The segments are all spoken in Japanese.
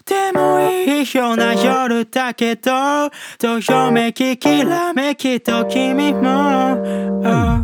てもいいような夜だけどどよめききらめきと君も、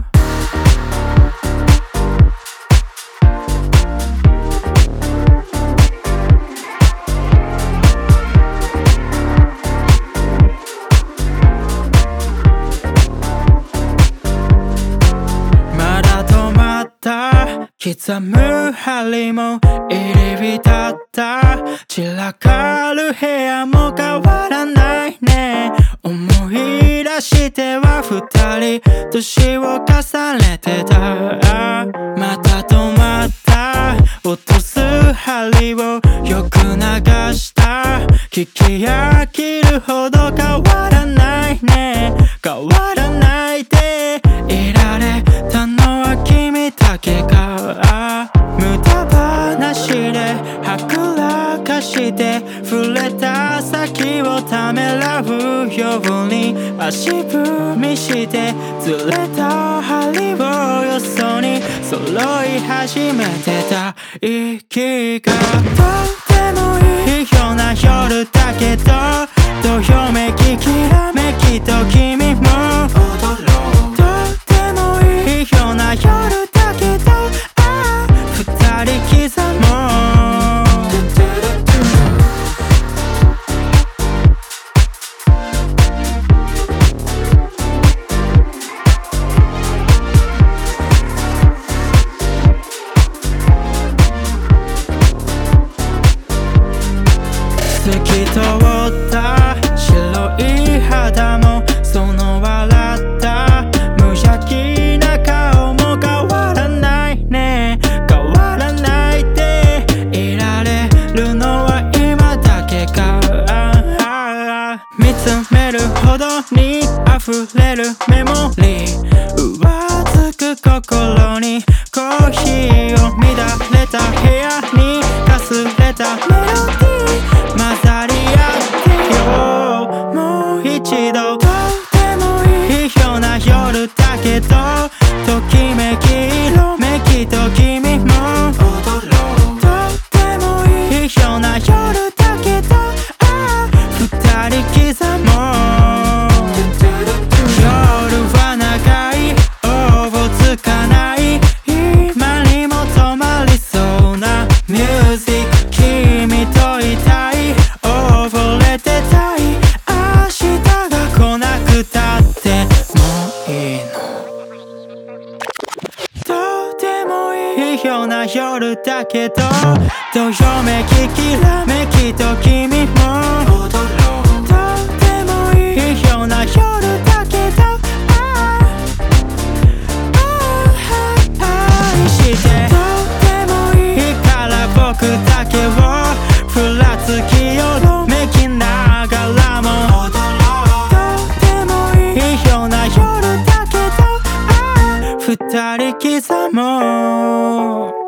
刻む針も入り浸った散らかる部屋も変わらないね思い出しては二人年を重ねてたまた止まった落とす針をよく流した聞き飽きるほど変わらないね変わらないでいられたのは君だけか無駄話ではぐらかして触れた先をためらうように足踏みしてずれた針をよそに揃い始めてた息がとてもいいような夜だけどどよめききらめきと君も踊ろうとてもいいような夜だけど二人刻もう透き通った白い肌もその笑った無邪気な顔も変わらないね変わらないでいられるのは今だけか見つめるほどに溢れるメモリー上つく心にコーヒーを乱れた部屋にかすれたメロディー混ざり合ってよもう一度とてもいいような夜だけどときめき色めきと君も踊ろうとてもいいような夜だけど二人刻もう夜は長いおぼつかない今にも止まりそうなミュージック君といたい溺れてたい明日が来なくたってもういいのとてもいいような夜だけどどよめききらめきと君も踊ろうとてもいいような夜だけど愛してとてもいいから僕だけをふらつきよろめきながらも踊ろうとてもいいような夜だけど二人刻もう